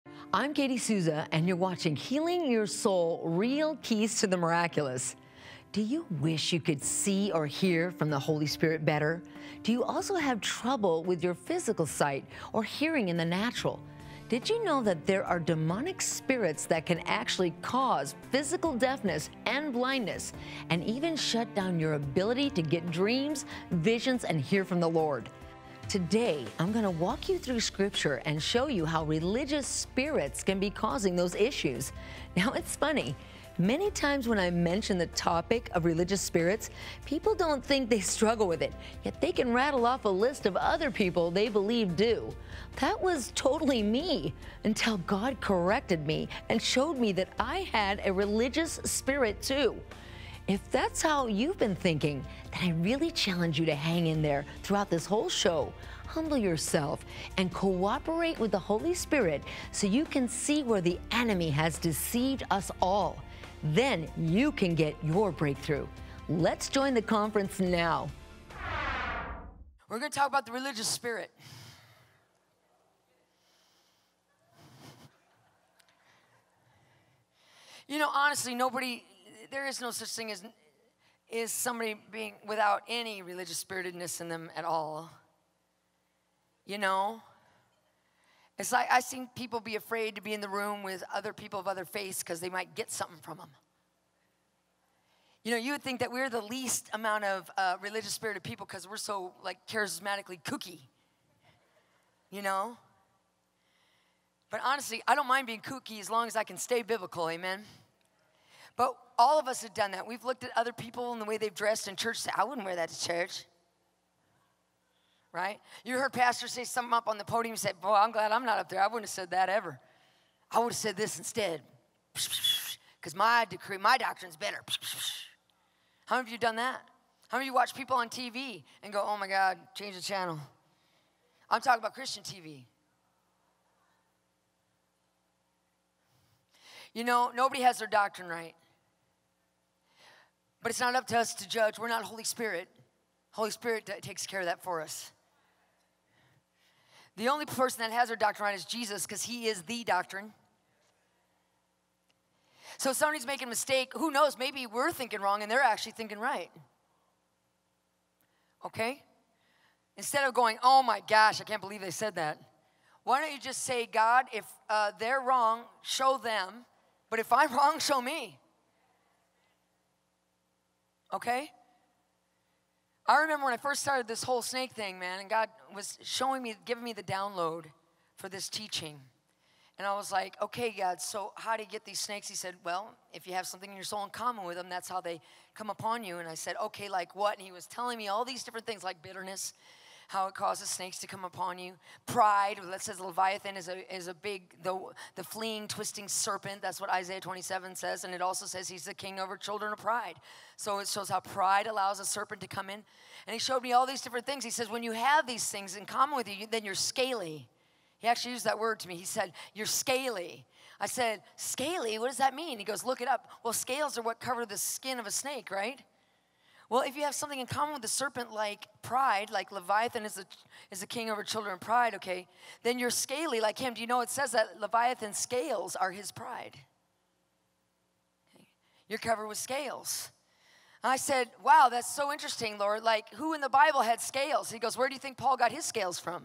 I'm Katie Souza, and you're watching Healing Your Soul, Real Keys to the Miraculous. Do you wish you could see or hear from the Holy Spirit better? Do you also have trouble with your physical sight or hearing in the natural? Did you know that there are demonic spirits that can actually cause physical deafness and blindness, and even shut down your ability to get dreams, visions, and hear from the Lord? Today, I'm going to walk you through Scripture and show you how religious spirits can be causing those issues. Now, it's funny. Many times when I mention the topic of religious spirits, people don't think they struggle with it, yet they can rattle off a list of other people they believe do. That was totally me until God corrected me and showed me that I had a religious spirit too. If that's how you've been thinking, then I really challenge you to hang in there throughout this whole show. Humble yourself and cooperate with the Holy Spirit so you can see where the enemy has deceived us all. Then you can get your breakthrough. Let's join the conference now. We're going to talk about the religious spirit. You know, honestly, there is no such thing as somebody being without any religious spiritedness in them at all. You know? It's like I've seen people be afraid to be in the room with other people of other faiths because they might get something from them. You know, you would think that we're the least amount of religious spirited people because we're so, like, charismatically kooky. You know? But honestly, I don't mind being kooky as long as I can stay biblical, amen? But all of us have done that. We've looked at other people and the way they've dressed in church and said, I wouldn't wear that to church. Right? You heard pastors say something up on the podium and said, boy, I'm glad I'm not up there. I wouldn't have said that ever. I would have said this instead. Because my doctrine's better. How many of you done that? How many of you watch people on TV and go, oh my God, change the channel? I'm talking about Christian TV. You know, nobody has their doctrine right. But it's not up to us to judge. We're not Holy Spirit. Holy Spirit takes care of that for us. The only person that has their doctrine right is Jesus because he is the doctrine. So if somebody's making a mistake, who knows, maybe we're thinking wrong and they're actually thinking right. Okay? Instead of going, oh my gosh, I can't believe they said that. Why don't you just say, God, if they're wrong, show them. But if I'm wrong, show me. Okay? I remember when I first started this whole snake thing, man, and God was giving me the download for this teaching. And I was like, okay, God, so how do you get these snakes? He said, well, if you have something in your soul in common with them, that's how they come upon you. And I said, okay, like what? And he was telling me all these different things like bitterness, how it causes snakes to come upon you. Pride, that says Leviathan is a big, the fleeing, twisting serpent. That's what Isaiah 27 says. And it also says he's the king over children of pride. So it shows how pride allows a serpent to come in. And he showed me all these different things. He says, when you have these things in common with you, then you're scaly. He actually used that word to me. He said, you're scaly. I said, scaly? What does that mean? He goes, look it up. Well, scales are what cover the skin of a snake, right? Well, if you have something in common with the serpent like pride, like Leviathan is the king over children of pride, okay, then you're scaly like him. Do you know it says that Leviathan's scales are his pride? Okay. You're covered with scales. I said, wow, that's so interesting, Lord. Like, who in the Bible had scales? He goes, where do you think Paul got his scales from?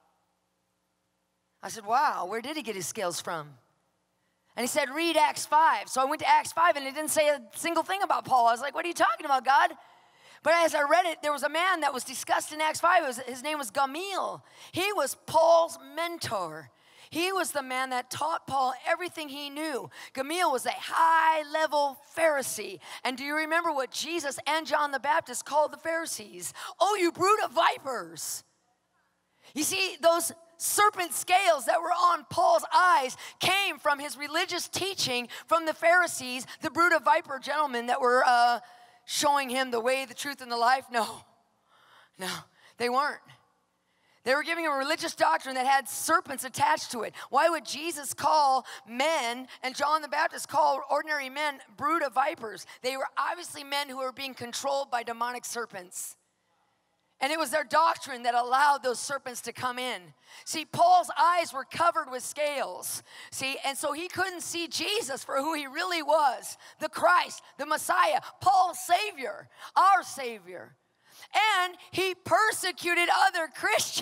I said, wow, where did he get his scales from? And he said, read Acts 5. So I went to Acts 5, and it didn't say a single thing about Paul. I was like, what are you talking about, God? But as I read it, there was a man that was discussed in Acts 5. His name was Gamaliel. He was Paul's mentor. He was the man that taught Paul everything he knew. Gamaliel was a high-level Pharisee. And do you remember what Jesus and John the Baptist called the Pharisees? Oh, you brood of vipers. You see, those serpent scales that were on Paul's eyes came from his religious teaching from the Pharisees, the brood of viper gentlemen that were showing him the way, the truth, and the life. No, they weren't. They were giving a religious doctrine that had serpents attached to it. Why would Jesus call men and John the Baptist call ordinary men brood of vipers? They were obviously men who were being controlled by demonic serpents. And it was their doctrine that allowed those serpents to come in. See, Paul's eyes were covered with scales. See, and so he couldn't see Jesus for who he really was, the Christ, the Messiah, Paul's Savior, our Savior. And he persecuted other Christians.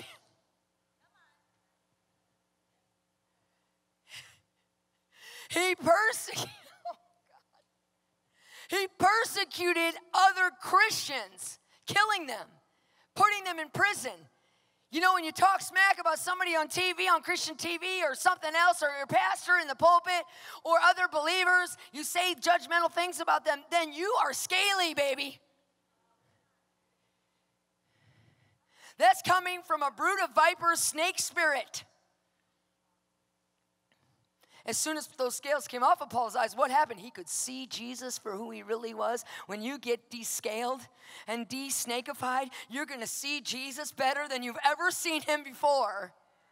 He persecuted other Christians, killing them, putting them in prison. You know, when you talk smack about somebody on TV, on Christian TV or something else, or your pastor in the pulpit or other believers, you say judgmental things about them, then you are scaly, baby. That's coming from a brood of vipers, snake spirit. As soon as those scales came off of Paul's eyes, what happened? He could see Jesus for who he really was. When you get descaled and de-snakified, you're going to see Jesus better than you've ever seen him before.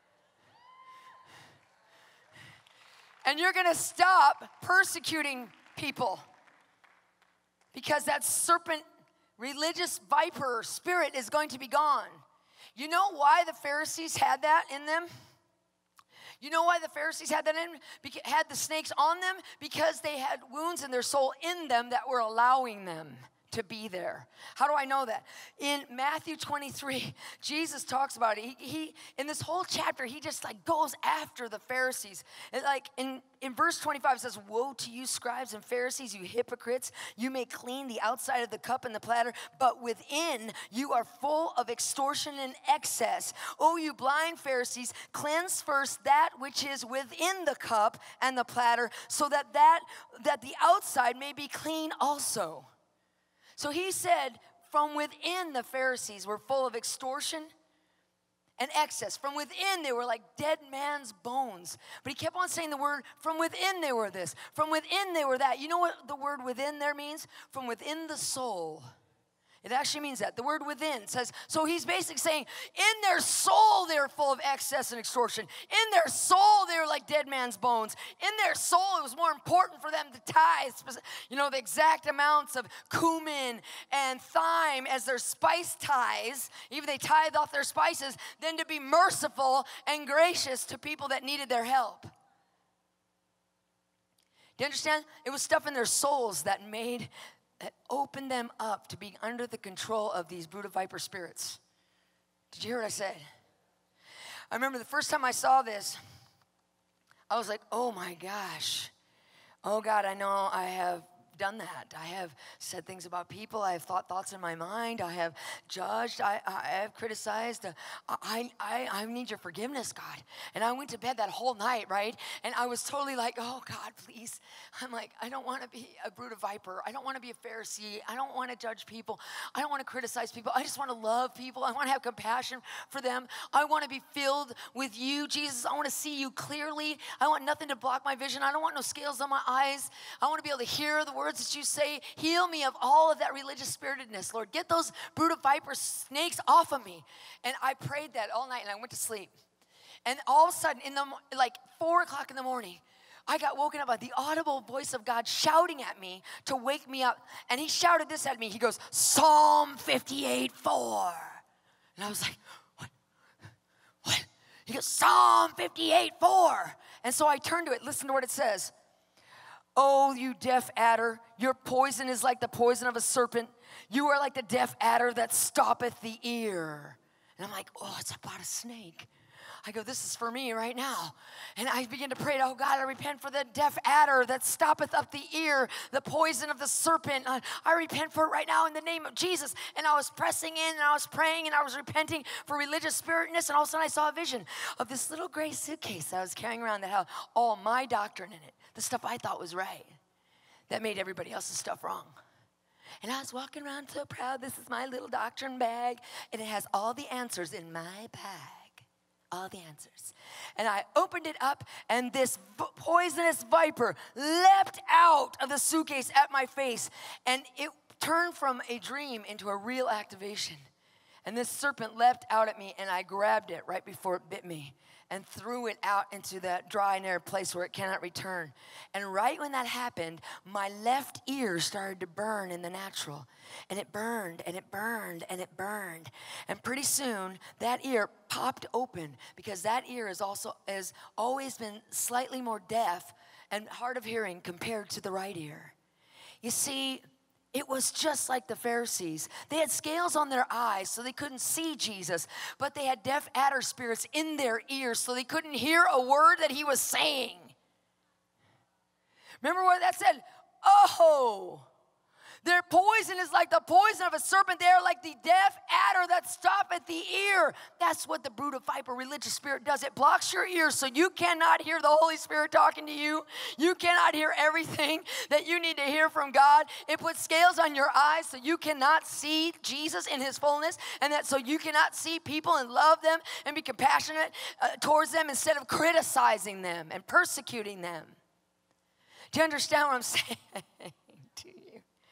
And you're going to stop persecuting people because that serpent, religious viper spirit is going to be gone. You know why the Pharisees had that in them? You know why the Pharisees had that had the snakes on them? Because they had wounds in their soul in them that were allowing them to be there. How do I know that? In Matthew 23, Jesus talks about it. He in this whole chapter, he just like goes after the Pharisees. It's like in verse 25, it says, "Woe to you, scribes and Pharisees, you hypocrites! You may clean the outside of the cup and the platter, but within you are full of extortion and excess. Oh, you blind Pharisees, cleanse first that which is within the cup and the platter, so that the outside may be clean also." So he said, from within the Pharisees were full of extortion and excess. From within they were like dead man's bones. But he kept on saying the word, from within they were this, from within they were that. You know what the word within there means? From within the soul. It actually means that. The word within says, so he's basically saying, in their soul they were full of excess and extortion. In their soul they were like dead man's bones. In their soul it was more important for them to tithe, you know, the exact amounts of cumin and thyme as their spice tithes, even they tithe off their spices, than to be merciful and gracious to people that needed their help. Do you understand? It was stuff in their souls that opened them up to being under the control of these brood of viper spirits. Did you hear what I said? I remember the first time I saw this, I was like, oh my gosh. Oh God, I know I have done that. I have said things about people. I have thought thoughts in my mind. I have judged. I have criticized. I need your forgiveness, God. And I went to bed that whole night, right? And I was totally like, oh God, please. I'm like, I don't want to be a brood of viper. I don't want to be a Pharisee. I don't want to judge people. I don't want to criticize people. I just want to love people. I want to have compassion for them. I want to be filled with you, Jesus. I want to see you clearly. I want nothing to block my vision. I don't want no scales on my eyes. I want to be able to hear the words that you say. Heal me of all of that religious spiritedness, Lord. Get those brood of viper snakes off of me. And I prayed that all night and I went to sleep. And all of a sudden, like 4 o'clock in the morning, I got woken up by the audible voice of God shouting at me to wake me up. And he shouted this at me. He goes, Psalm 58:4. And I was like, what? He goes, Psalm 58:4. And so I turned to it. Listen to what it says. Oh, you deaf adder, your poison is like the poison of a serpent. You are like the deaf adder that stoppeth the ear. And I'm like, oh, it's about a snake. I go, this is for me right now. And I begin to pray, oh God, I repent for the deaf adder that stoppeth up the ear, the poison of the serpent. I repent for it right now in the name of Jesus. And I was pressing in and I was praying and I was repenting for religious spiritness. And all of a sudden I saw a vision of this little gray suitcase that I was carrying around that had all my doctrine in it. The stuff I thought was right that made everybody else's stuff wrong. And I was walking around so proud. This is my little doctrine bag. And it has all the answers in my bag. All the answers. And I opened it up, and this poisonous viper leapt out of the suitcase at my face. And it turned from a dream into a real activation. And this serpent leapt out at me, and I grabbed it right before it bit me and threw it out into that dry and arid place where it cannot return. And right when that happened, my left ear started to burn in the natural. And it burned, and it burned, and it burned. And pretty soon, that ear popped open, because that ear has always been slightly more deaf and hard of hearing compared to the right ear. You see, it was just like the Pharisees. They had scales on their eyes so they couldn't see Jesus, but they had deaf adder spirits in their ears so they couldn't hear a word that he was saying. Remember what that said? Oh, their poison is like the poison of a serpent. They are like the deaf adder that stoppeth the ear. That's what the brood of viper religious spirit does. It blocks your ears so you cannot hear the Holy Spirit talking to you. You cannot hear everything that you need to hear from God. It puts scales on your eyes so you cannot see Jesus in his fullness, and that so you cannot see people and love them and be compassionate towards them instead of criticizing them and persecuting them. Do you understand what I'm saying to you?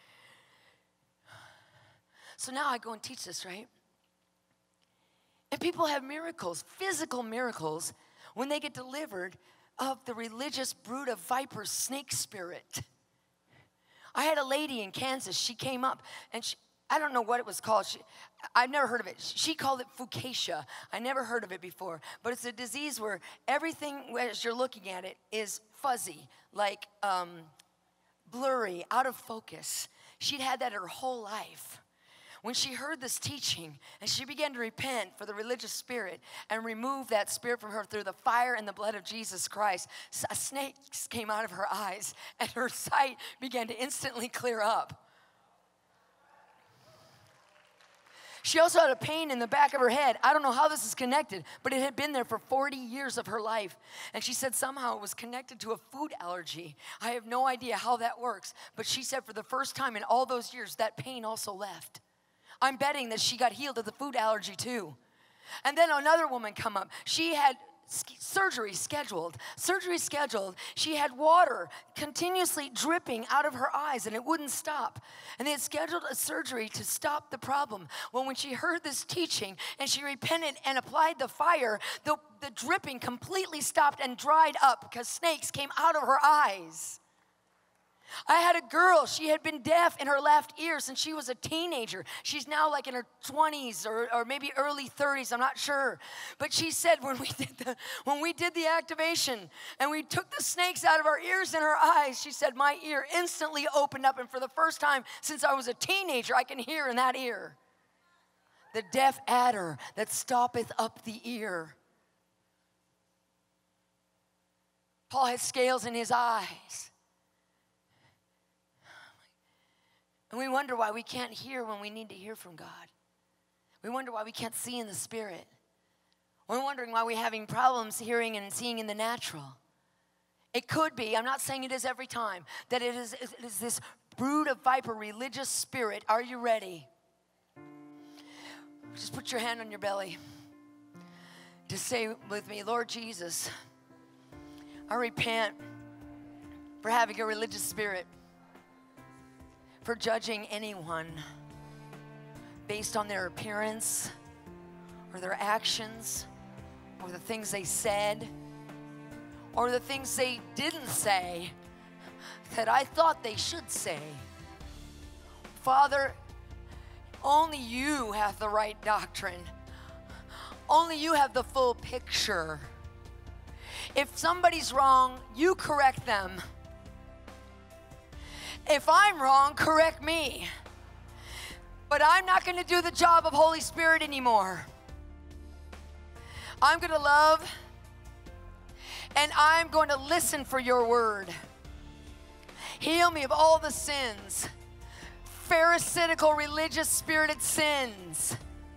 So now I go and teach this, right? And people have miracles, physical miracles, when they get delivered of the religious brood of viper snake spirit. I had a lady in Kansas. She came up, and I don't know what it was called. I've never heard of it. She called it Fucasia. I never heard of it before. But it's a disease where everything, as you're looking at it, is fuzzy, like blurry, out of focus. She'd had that her whole life. When she heard this teaching and she began to repent for the religious spirit and remove that spirit from her through the fire and the blood of Jesus Christ, snakes came out of her eyes and her sight began to instantly clear up. She also had a pain in the back of her head. I don't know how this is connected, but it had been there for 40 years of her life. And she said somehow it was connected to a food allergy. I have no idea how that works, but she said for the first time in all those years, that pain also left. I'm betting that she got healed of the food allergy too. And then another woman come up. She had surgery scheduled. She had water continuously dripping out of her eyes, and it wouldn't stop. And they had scheduled a surgery to stop the problem. Well, when she heard this teaching and she repented and applied the fire, the dripping completely stopped and dried up because snakes came out of her eyes. I had a girl, she had been deaf in her left ear since she was a teenager. She's now like in her 20s or maybe early 30s, I'm not sure. But she said when we did the activation and we took the snakes out of our ears and her eyes, she said my ear instantly opened up, and for the first time since I was a teenager, I can hear in that ear. The deaf adder that stoppeth up the ear. Paul had scales in his eyes. And we wonder why we can't hear when we need to hear from God. We wonder why we can't see in the Spirit. We're wondering why we're having problems hearing and seeing in the natural. It could be, I'm not saying it is every time, that it is this brood of viper religious spirit. Are you ready? Just put your hand on your belly. Just say with me, Lord Jesus, I repent for having a religious spirit, for judging anyone based on their appearance or their actions or the things they said or the things they didn't say that I thought they should say. Father, only you have the right doctrine. Only you have the full picture. If somebody's wrong, you correct them. If I'm wrong, correct me. But I'm not going to do the job of Holy Spirit anymore. I'm going to love and I'm going to listen for your word. Heal me of all the sins, pharisaical, religious, spirited sins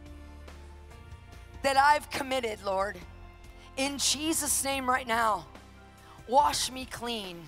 that I've committed, Lord. In Jesus' name right now, wash me clean.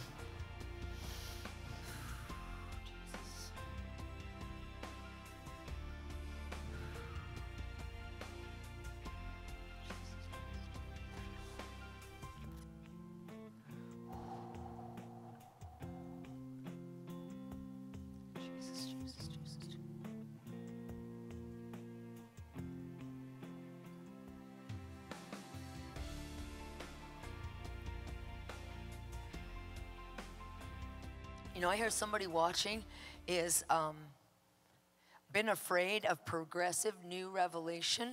You know, I hear somebody watching is been afraid of progressive new revelation.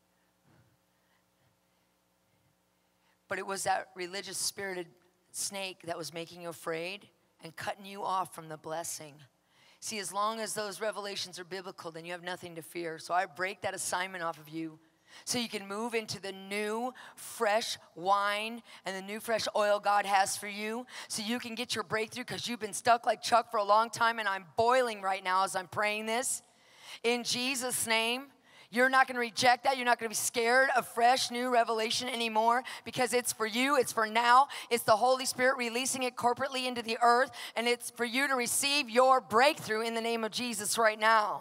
But it was that religious spirited snake that was making you afraid and cutting you off from the blessing. See, as long as those revelations are biblical, then you have nothing to fear. So I break that assignment off of you so you can move into the new, fresh wine and the new, fresh oil God has for you so you can get your breakthrough because you've been stuck like Chuck for a long time, and I'm boiling right now as I'm praying this. In Jesus' name, you're not going to reject that. You're not going to be scared of fresh, new revelation anymore because it's for you. It's for now. It's the Holy Spirit releasing it corporately into the earth, and it's for you to receive your breakthrough in the name of Jesus right now.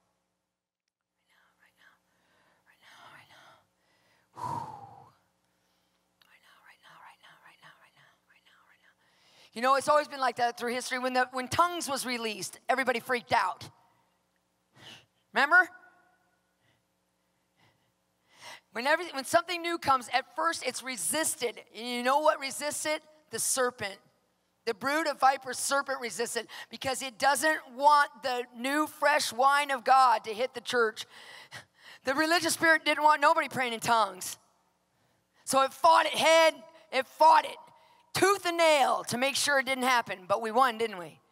You know, it's always been like that through history. When tongues was released, everybody freaked out. Remember? When something new comes, at first it's resisted. And you know what resists it? The serpent. The brood of vipers, serpent resists it because it doesn't want the new, fresh wine of God to hit the church. The religious spirit didn't want nobody praying in tongues. So it fought it tooth and nail to make sure it didn't happen. But we won, didn't we?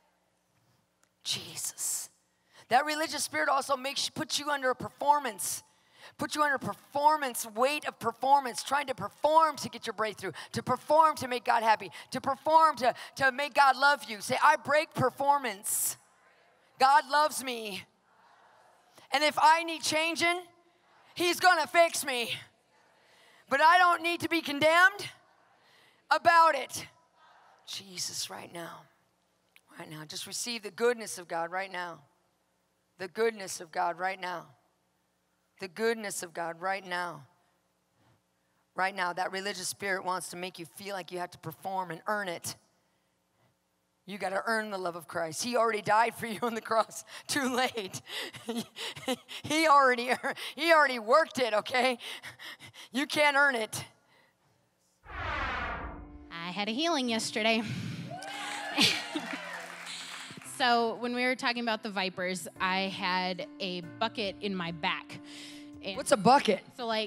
Jesus. That religious spirit also puts you under a performance. Put you under performance, weight of performance, trying to perform to get your breakthrough, to perform to make God happy, to perform to make God love you. Say, I break performance. God loves me. And if I need changing, He's going to fix me. But I don't need to be condemned about it. Jesus, right now. Right now. Just receive the goodness of God right now. The goodness of God right now. The goodness of God right now. Right now, that religious spirit wants to make you feel like you have to perform and earn it. You got to earn the love of Christ. He already died for you on the cross. Too late. He already worked it, okay? You can't earn it. I had a healing yesterday. So when we were talking about the vipers, I had a bucket in my back. And what's a bucket? So I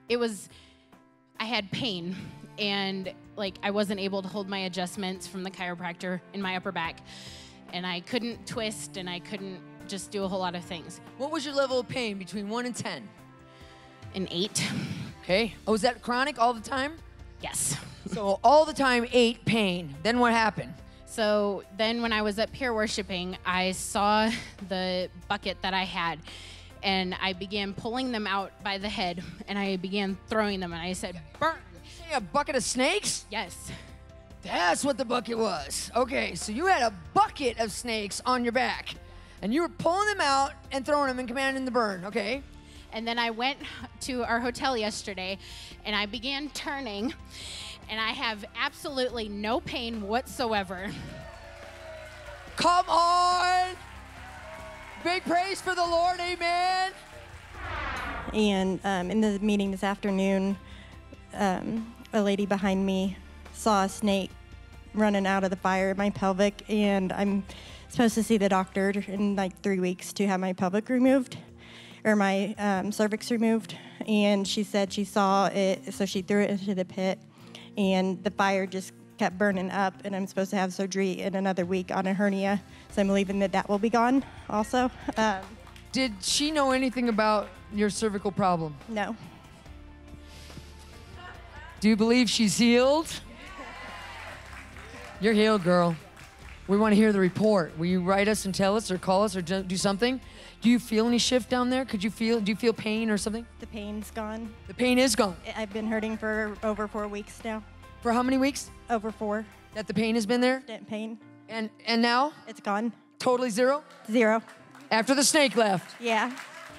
had pain, and I wasn't able to hold my adjustments from the chiropractor in my upper back, and I couldn't twist, and I couldn't just do a whole lot of things. What was your level of pain between 1 and 10? An 8. Okay. Oh, is that chronic all the time? Yes. So all the time, 8 pain. Then what happened? So then when I was up here worshiping, I saw the bucket that I had, and I began pulling them out by the head, and I began throwing them, and I said, burn. Say a bucket of snakes? Yes. That's what the bucket was. Okay, so you had a bucket of snakes on your back, and you were pulling them out and throwing them and commanding the burn, okay? And then I went to our hotel yesterday, and I began turning, and I have absolutely no pain whatsoever. Come on! Big praise for the Lord, amen! And in the meeting this afternoon, a lady behind me saw a snake running out of the fire in my pelvic, and I'm supposed to see the doctor in 3 weeks to have my pelvic removed, or my cervix removed. And she said she saw it, so she threw it into the pit, and the fire just kept burning up, and I'm supposed to have surgery in another week on a hernia, so I'm believing that will be gone also. Did she know anything about your cervical problem? No. Do you believe she's healed? You're healed, girl. We want to hear the report. Will you write us and tell us or call us or do something? Do you feel any shift down there? Do you feel pain or something? The pain's gone. The pain is gone. I've been hurting for over 4 weeks now. For how many weeks? Over 4. That the pain has been there? Constant pain. And now? It's gone. Totally zero? 0. After the snake left? Yeah.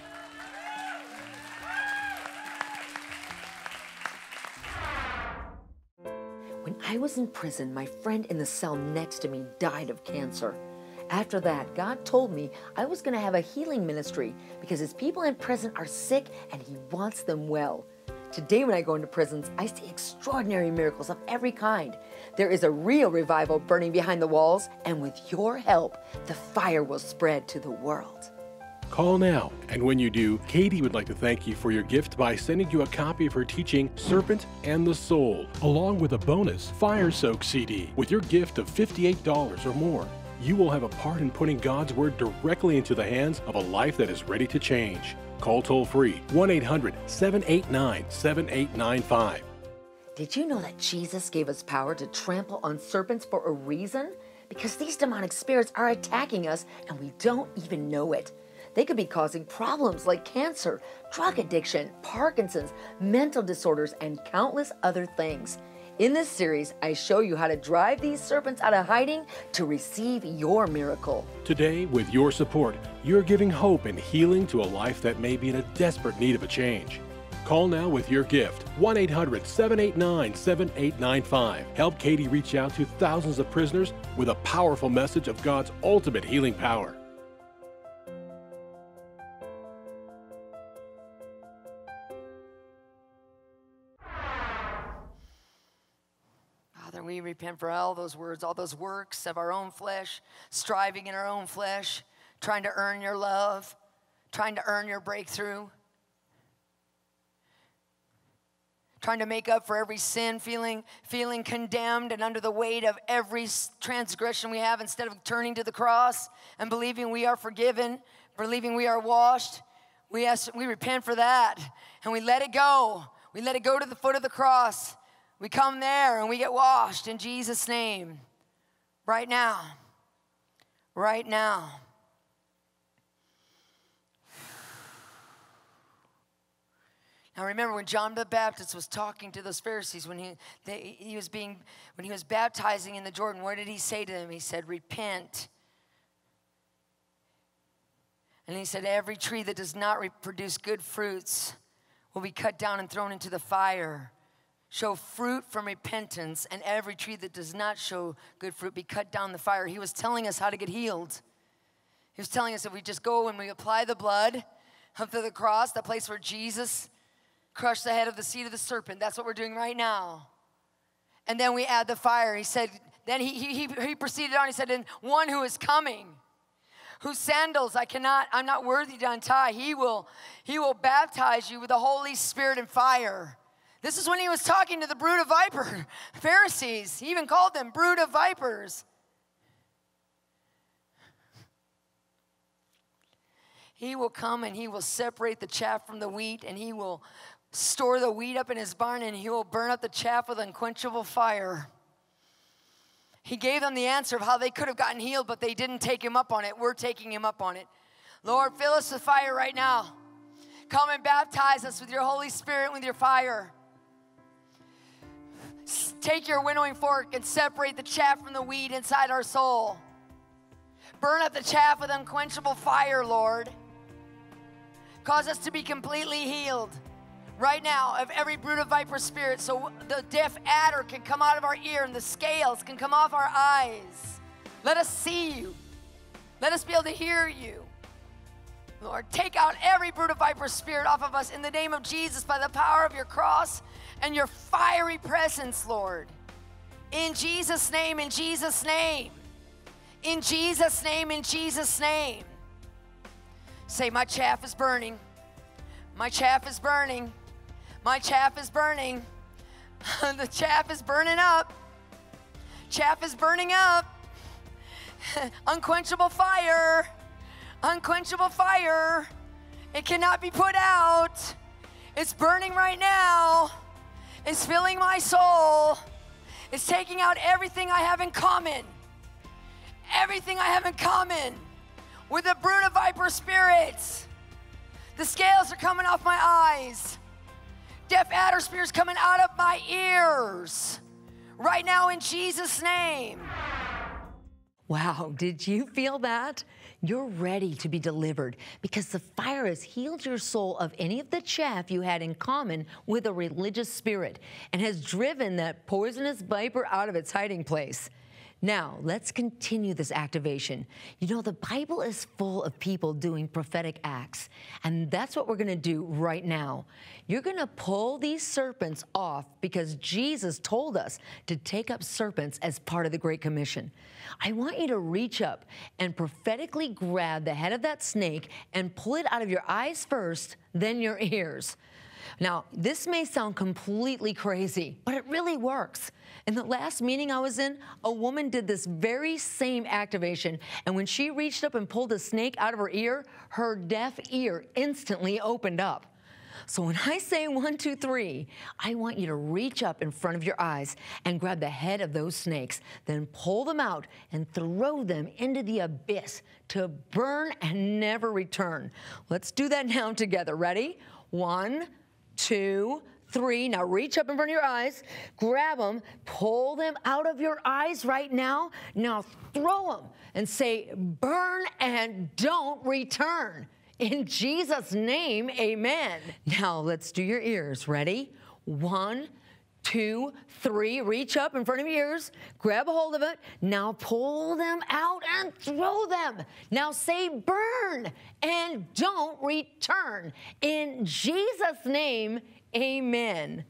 When I was in prison, my friend in the cell next to me died of cancer. After that, God told me I was going to have a healing ministry because his people in prison are sick and he wants them well. Today when I go into prisons, I see extraordinary miracles of every kind. There is a real revival burning behind the walls, and with your help, the fire will spread to the world. Call now, and when you do, Katie would like to thank you for your gift by sending you a copy of her teaching, Serpent and the Soul, along with a bonus Fire Soak CD with your gift of $58 or more. You will have a part in putting God's Word directly into the hands of a life that is ready to change. Call toll-free 1-800-789-7895. Did you know that Jesus gave us power to trample on serpents for a reason? Because these demonic spirits are attacking us and we don't even know it. They could be causing problems like cancer, drug addiction, Parkinson's, mental disorders, and countless other things. In this series, I show you how to drive these serpents out of hiding to receive your miracle. Today, with your support, you're giving hope and healing to a life that may be in a desperate need of a change. Call now with your gift, 1-800-789-7895. Help Katie reach out to thousands of prisoners with a powerful message of God's ultimate healing power. Father, we repent for all those words, all those works of our own flesh, striving in our own flesh, trying to earn your love, trying to earn your breakthrough, trying to make up for every sin, feeling condemned and under the weight of every transgression we have instead of turning to the cross and believing we are forgiven, believing we are washed. We repent for that, and we let it go. We let it go to the foot of the cross. We come there and we get washed in Jesus' name. Right now. Right now. Now remember when John the Baptist was talking to those Pharisees when he was baptizing in the Jordan, what did he say to them? He said, repent. And he said, every tree that does not produce good fruits will be cut down and thrown into the fire. Show fruit from repentance, and every tree that does not show good fruit be cut down the fire. He was telling us how to get healed. He was telling us if we just go and we apply the blood up to the cross, the place where Jesus crushed the head of the seed of the serpent. That's what we're doing right now. And then we add the fire. He said, then he proceeded on. He said, and one who is coming, whose sandals I'm not worthy to untie. He will baptize you with the Holy Spirit and fire. This is when he was talking to the brood of viper Pharisees. He even called them brood of vipers. He will come and he will separate the chaff from the wheat, and he will store the wheat up in his barn, and he will burn up the chaff with unquenchable fire. He gave them the answer of how they could have gotten healed, but they didn't take him up on it. We're taking him up on it. Lord, fill us with fire right now. Come and baptize us with your Holy Spirit and with your fire. Take your winnowing fork and separate the chaff from the wheat inside our soul. Burn up the chaff with unquenchable fire, Lord. Cause us to be completely healed right now of every brood of viper spirit, so the deaf adder can come out of our ear and the scales can come off our eyes. Let us see you. Let us be able to hear you. Lord, take out every brood of viper spirit off of us in the name of Jesus by the power of your cross and your fiery presence, Lord. In Jesus' name, in Jesus' name. In Jesus' name, in Jesus' name. Say, my chaff is burning. My chaff is burning. My chaff is burning. The chaff is burning up. Chaff is burning up. Unquenchable fire. Unquenchable fire. It cannot be put out. It's burning right now. It's filling my soul. It's taking out everything I have in common. Everything I have in common with the brood of viper spirits. The scales are coming off my eyes. Deaf adder spirits coming out of my ears. Right now in Jesus' name. Wow, did you feel that? You're ready to be delivered because the fire has healed your soul of any of the chaff you had in common with a religious spirit and has driven that poisonous viper out of its hiding place. Now, let's continue this activation. You know, the Bible is full of people doing prophetic acts, and that's what we're going to do right now. You're going to pull these serpents off because Jesus told us to take up serpents as part of the Great Commission. I want you to reach up and prophetically grab the head of that snake and pull it out of your eyes first, then your ears. Now, this may sound completely crazy, but it really works. In the last meeting I was in, a woman did this very same activation, and when she reached up and pulled a snake out of her ear, her deaf ear instantly opened up. So when I say 1, 2, 3, I want you to reach up in front of your eyes and grab the head of those snakes, then pull them out and throw them into the abyss to burn and never return. Let's do that now together. Ready? 1, 2, 3. Now reach up in front of your eyes, grab them, pull them out of your eyes right now. Now throw them and say, burn and don't return. In Jesus' name, amen. Now let's do your ears. Ready? 1, 2, 3. Reach up in front of your ears, grab a hold of it. Now pull them out and throw them. Now say burn and don't return. In Jesus' name, amen.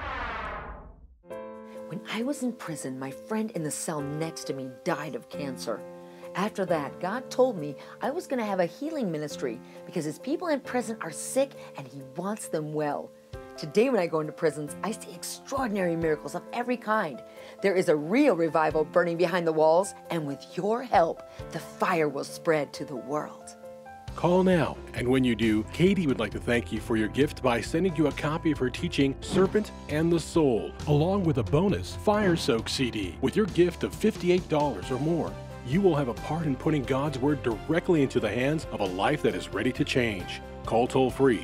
When I was in prison, my friend in the cell next to me died of cancer. After that, God told me I was going to have a healing ministry because his people in prison are sick and he wants them well. Today, when I go into prisons, I see extraordinary miracles of every kind. There is a real revival burning behind the walls, and with your help, the fire will spread to the world. Call now, and when you do, Katie would like to thank you for your gift by sending you a copy of her teaching, Serpent and the Soul, along with a bonus Fire Soak CD. With your gift of $58 or more, you will have a part in putting God's Word directly into the hands of a life that is ready to change. Call toll-free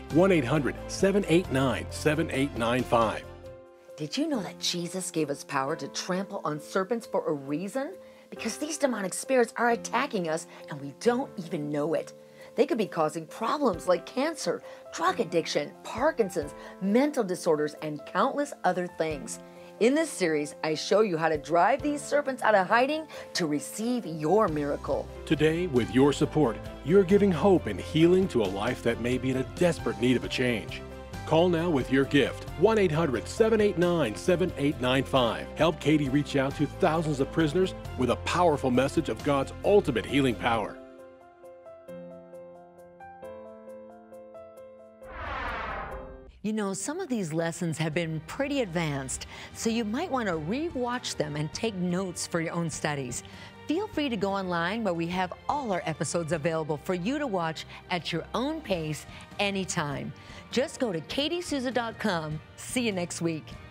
1-800-789-7895. Did you know that Jesus gave us power to trample on serpents for a reason? Because these demonic spirits are attacking us and we don't even know it. They could be causing problems like cancer, drug addiction, Parkinson's, mental disorders, and countless other things. In this series, I show you how to drive these serpents out of hiding to receive your miracle. Today, with your support, you're giving hope and healing to a life that may be in a desperate need of a change. Call now with your gift, 1-800-789-7895. Help Katie reach out to thousands of prisoners with a powerful message of God's ultimate healing power. You know, some of these lessons have been pretty advanced, so you might want to re-watch them and take notes for your own studies. Feel free to go online where we have all our episodes available for you to watch at your own pace anytime. Just go to katiesouza.com. See you next week.